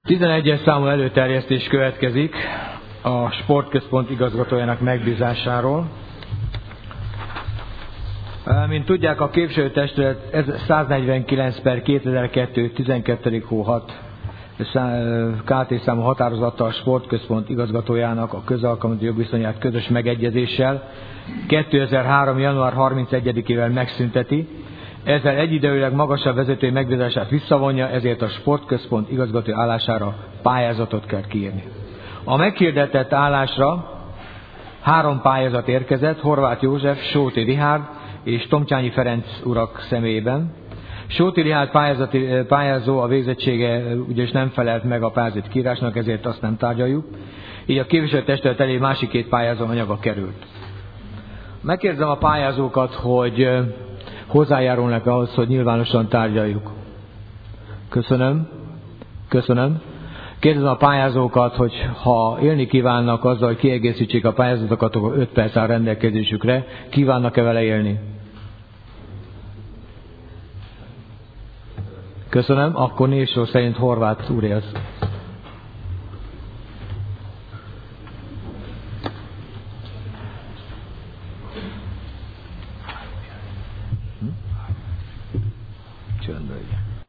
11-es számú előterjesztés következik a sportközpont igazgatójának megbízásáról. Mint tudják, a képviselőtestület 149/2002 12. hó 6 KT számú határozattal a sportközpont igazgatójának a közalkalmazott jogviszonyát közös megegyezéssel 2003. január 31-ével megszünteti. Ezzel egyidejűleg magasabb vezetői megbízását visszavonja, ezért a sportközpont igazgató állására pályázatot kell kiírni. A meghirdetett állásra 3 pályázat érkezett, Horváth József, Sóti Richárd és Tomcsányi Ferenc urak személyében. Sóti Richárd pályázó, a végzettsége ugyanis nem felelt meg a pályázati kiírásnak, ezért azt nem tárgyaljuk. Így a képviselőtestület elé másik 2 pályázó anyaga került. Megkérdezem a pályázókat, hogy hozzájárulnak ahhoz, hogy nyilvánosan tárgyaljuk. Köszönöm. Kérdezem a pályázókat, hogy ha élni kívánnak azzal, hogy kiegészítsék a pályázatokat, akkor 5 perc áll rendelkezésükre. Kívánnak-e vele élni? Köszönöm. Akkor névsor szerint Horváth úr élsz.